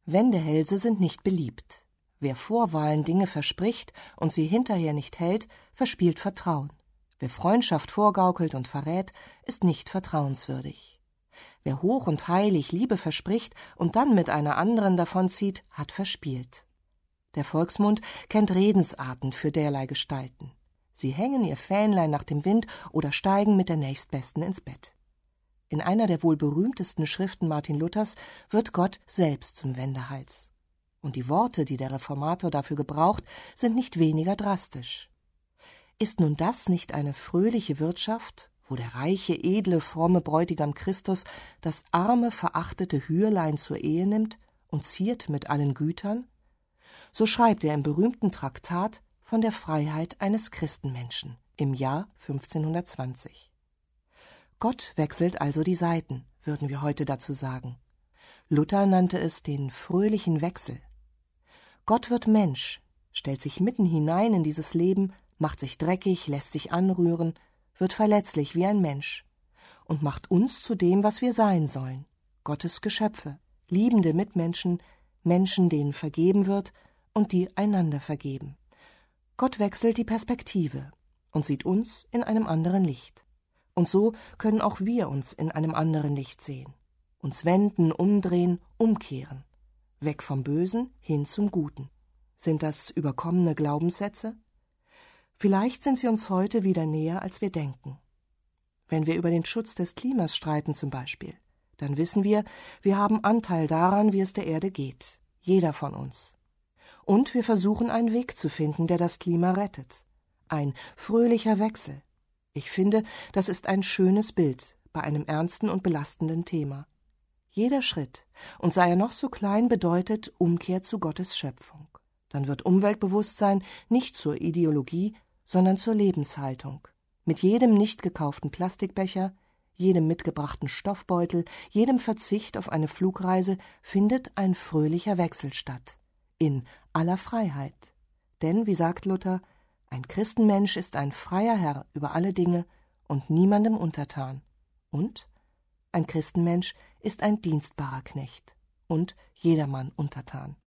Wendehälse sind nicht beliebt. Wer vor Wahlen Dinge verspricht und sie hinterher nicht hält, verspielt Vertrauen. Wer Freundschaft vorgaukelt und verrät, ist nicht vertrauenswürdig. Wer hoch und heilig Liebe verspricht und dann mit einer anderen davonzieht, hat verspielt. Der Volksmund kennt Redensarten für derlei Gestalten. Sie hängen ihr Fähnlein nach dem Wind oder steigen mit der Nächstbesten ins Bett. In einer der wohl berühmtesten Schriften Martin Luthers wird Gott selbst zum Wendehals. Und die Worte, die der Reformator dafür gebraucht, sind nicht weniger drastisch. Ist nun das nicht eine fröhliche Wirtschaft, wo der reiche, edle, fromme Bräutigam Christus das arme, verachtete Hürlein zur Ehe nimmt und ziert mit allen Gütern? So schreibt er im berühmten Traktat von der Freiheit eines Christenmenschen im Jahr 1520. Gott wechselt also die Seiten, würden wir heute dazu sagen. Luther nannte es den fröhlichen Wechsel. Gott wird Mensch, stellt sich mitten hinein in dieses Leben, macht sich dreckig, lässt sich anrühren, wird verletzlich wie ein Mensch und macht uns zu dem, was wir sein sollen, Gottes Geschöpfe, liebende Mitmenschen, Menschen, denen vergeben wird und die einander vergeben. Gott wechselt die Perspektive und sieht uns in einem anderen Licht. Und so können auch wir uns in einem anderen Licht sehen, uns wenden, umdrehen, umkehren, weg vom Bösen hin zum Guten. Sind das überkommene Glaubenssätze? Vielleicht sind sie uns heute wieder näher, als wir denken. Wenn wir über den Schutz des Klimas streiten zum Beispiel, dann wissen wir haben Anteil daran, wie es der Erde geht, jeder von uns. Und wir versuchen einen Weg zu finden, der das Klima rettet. Ein fröhlicher Wechsel. Ich finde, das ist ein schönes Bild bei einem ernsten und belastenden Thema. Jeder Schritt, und sei er noch so klein, bedeutet Umkehr zu Gottes Schöpfung. Dann wird Umweltbewusstsein nicht zur Ideologie, sondern zur Lebenshaltung. Mit jedem nicht gekauften Plastikbecher, jedem mitgebrachten Stoffbeutel, jedem Verzicht auf eine Flugreise findet ein fröhlicher Wechsel statt. In aller Freiheit. Denn, wie sagt Luther, ein Christenmensch ist ein freier Herr über alle Dinge und niemandem untertan. Und ein Christenmensch ist ein dienstbarer Knecht und jedermann untertan.